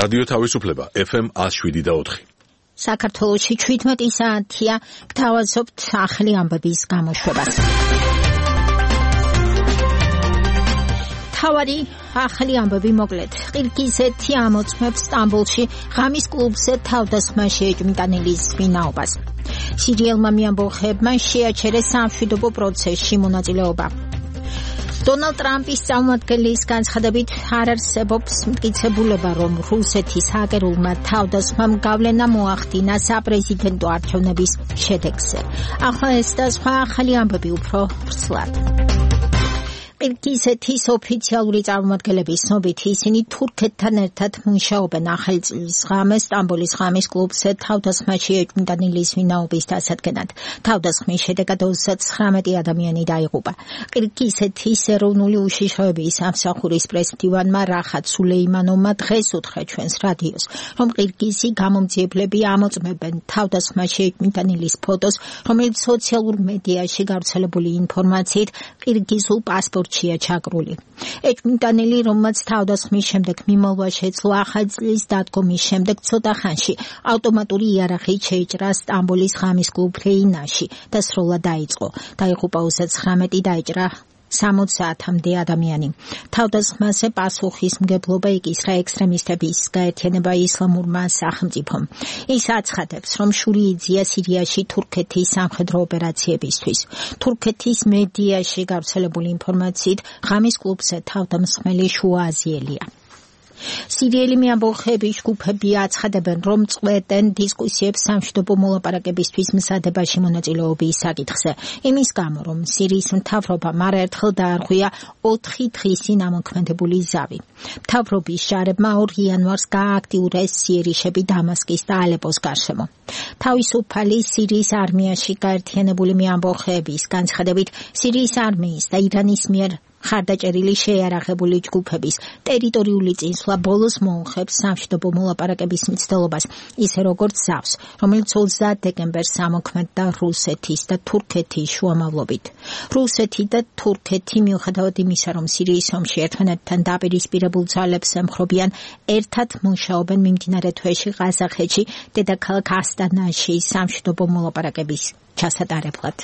რადიო თავისუფლება FM 107.4. საქართველოში 17 საათია გთავაზობთ ახალი ამბების გამოშვებას. თავარი ახალი ამბები მოკლედ. ყირგიზეთი ამოწმებს სტამბოლში ღამის კლუბზე თავდასხმა შეეჭმიტანილის ვინაობას. სირიელმა მიამბოხებმა შეაჩერეს სამშვიდობო პროცესში მონაწილეობა. დონალდ ტრამპის წარმომადგენლის განცხადებით არ არსებობს მტკიცებულება, რომ რუსეთის ჰაკერულმა თავდასხმამ გავლენა მოახდინა საპრეზიდენტო არჩევნების შედეგზე. ახლა ეს და სხვა ახალი ამბები უფრო ვრცლად. ყირგიზეთის ოფიციალური წარმომადგენლების ცნობით ისინი თურქეთთან ერთად მუშაობენ ახალი წლის ღამეს სტამბოლის ღამის კლუბზე თავდასხმაში ეჭვმიტანილის ვინაობის დასადგენად. თავდასხმის შედეგად 39 ადამიანი დაიღუპა. ყირგიზეთის ეროვნული უშიშროების სამსახურის პრეზიდენტმა რახატ სულეიმანოვმა დღეს უთხრა ჩვენს რადიოს, რომ ყირგიზი გამომძიებლები ამოწმებენ თავდასხმაში ეჭვმიტანილის ფოტოს, რომელიც სოციალურ მედიაში გავრცელებული ინფორმაციით ყირგიზულ პასპორტ ჩაკრული. ეჭვმიტანილი, რომელმაც თავდასხმის შემდეგ მიმალვა შეძლო ახალი წლის დადგომის შემდეგ ცოტა ხანში ავტომატური იარაღით შეიჭრა სტამბოლის ღამის კლუბ რეინაში და სრულად დაიწყო. დაიღუპა 39, დაიჭრა 60-მდე ადამიანი. თავდასხმაზე პასუხისმგებლობა იკისრა ექსტრემისტების გაერთიანება ისლამურმა სახელმწიფომ. ის აცხადებს, რომ შური იძია სირიაში თურქეთის სამხედრო ოპერაციებისთვის. თურქეთის მედიაში გავრცელებული ინფორმაციით ღამის კლუბზე თავდამსხმელი შუა აზიელია. სირიელი მიამბოხების ჯგუფები აცხადებენ, რომ წყვეტენ დისკუსიებს სამშვიდობო მოლაპარაკებისთვის მზადებაში მონაწილეობის საკითხზე. იმის გამო, რომ სირიის მთავრობამ არაერთხელ დაარღვია 4 დღისი ნამოქმედებული ზავი. მთავრობის ჯარებმა 2 იანვარს გაააქტიურეს სიერიშები დამასკის და ალეპოს გარშემო. თავისუფალი სირიის არმიაში გაერთიანებული მიამბოხების განცხადებით, სირიის არმიის და ირანის მიერ ხარდაჭერილი შეიარაღებული ჯგუფების ტერიტორიული წინსვლა ბოლოს მოუხებს სამშვიდობო მოლაპარაკების მცდელობას, ისე როგორც ზავს, რომელიც 30 დეკემბერს ამოქმედდა რუსეთის და თურქეთის შუამავლობით. რუსეთი და თურქეთი მიუხედავად იმისა, რომ სირიის ომში ერთმანეთთან დაპირისპირებულ ძალებს ემხრობიან, ერთად მუშაობენ მიმდინარე თვეში ყაზახეთში დედაქალაქ ასტანაში სამშვიდობო მოლაპარაკების ჩასატარებლად.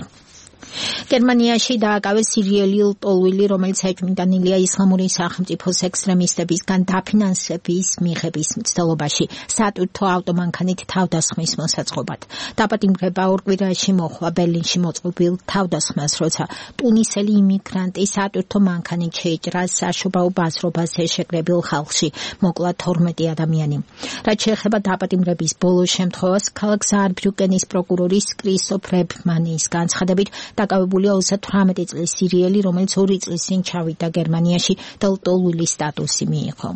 გერმანიაში დააკავეს სირიელი ლტოლვილი, რომელიც ეჭვმიტანილია ისლამური სახელმწიფოს ექსტრემისტებისგან დაფინანსების მიღების მცდელობაში სატვირთო ავტომანქანით თავდასხმის მოსაწყობად. დაპატიმრება ორ კვირაში მოხდა ბერლინში მოწყობილ თავდასხმას, როცა ტუნისელი იმიგრანტი სატვირთო მანქანით შეიჭრა საშობაო ბაზრობაზე შეკრებილ ხალხში, მოკლა 12 ადამიანი. რაც შეეხება დაპატიმრების ბოლო შემთხვევას, ქალაქ საარბრიუკენის პროკურორის კრისტოფ რებმანის განცხადებით, დაკავებულია 38 წლის სირიელი, რომელიც 2 წლის წინ ჩავიდა გერმანიაში და ლტოლვილის სტატუსი მიიღო.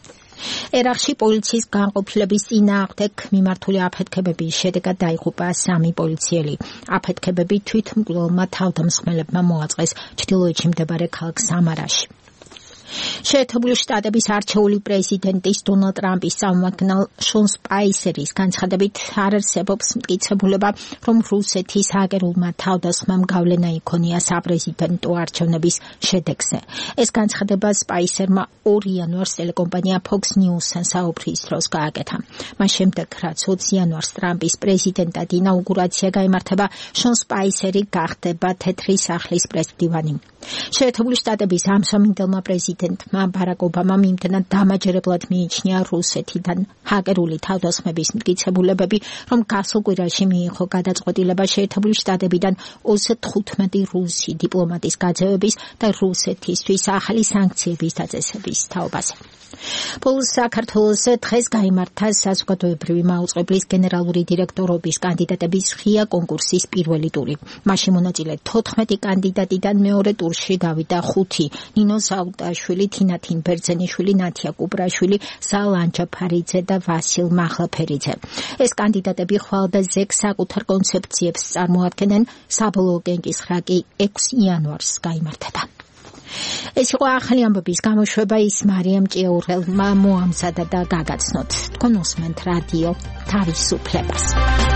ერაყში პოლიციის განყოფილების წინააღმდეგ მიმართული აფეთქებების შედეგად დაიღუპა 3 პოლიციელი. აფეთქებები თვითმკვლელმა თავდამსხმელებმა მოაწყეს ჩრდილოეთში მდებარე ქალაქ სამარაში. შეერთებული შტატების არჩეული პრეზიდენტის დონალდ ტრამპის წარმომადგენელ შონ სპაისერის განცხადებით არ არსებობს მტკიცებულება, რომ რუსეთის ჰაკერულმა თავდასხმამ გავლენა იქონია საპრეზიდენტო არჩევნების შედეგზე. ეს განცხადება სპაისერმა 2 იანვარს ტელეკომპანია Fox News-თან საუბრის დროს გააკეთა. მას შემდეგ, რაც 20 იანვარს ტრამპის პრეზიდენტად ინაუგურაცია გაიმართება, შონ სპაისერი გახდება თეთრი სახლის პრეზიდენტი. შეერთებული შტატების ამსამინდელმა პრეზიდენტმა ბარაკ ობამამ იმდენად დამაჯერებლად მიიჩნია რუსეთიდან ჰაკერული თავდასხმების მტკიცებულებები, რომ გასულ კვირაში მიიღო გადაწყვეტილება შეერთებული შტატებიდან 35 რუსი დიპლომატის გაძევების და რუსეთისთვის ახალი სანქციების დაწესების თაობაზე. ბოლოს საქართველოს დღეს გაიმართა საზოგადოებრივი მაუწყებლის გენერალური დირექტორობის კანდიდატების ღია კონკურსის პირველი ტური. მასში მონაწილე 14 კანდიდატიდან მეორე ტურში გავიდა 5: ნინო საუტაშვილი, თინათინ ბერძენიშვილი, ნათია კუბრაშვილი, ზალ ანჯაფარიძე და ვასილ მაღლაფერიძე. ეს კანდიდატები ხვალდაზექ საკუთარ კონცეფციებს წარმოადგენენ. საბოლოო კენჭისყრა კი 6 იანვარს გაიმართება. ეს იყო ახალი ამბების გამოშვება, ის მარიამ ჭიაურელმა მოამზადა და გაგაცნოთ. თქვენ უსმენთ რადიო თავისუფლებას.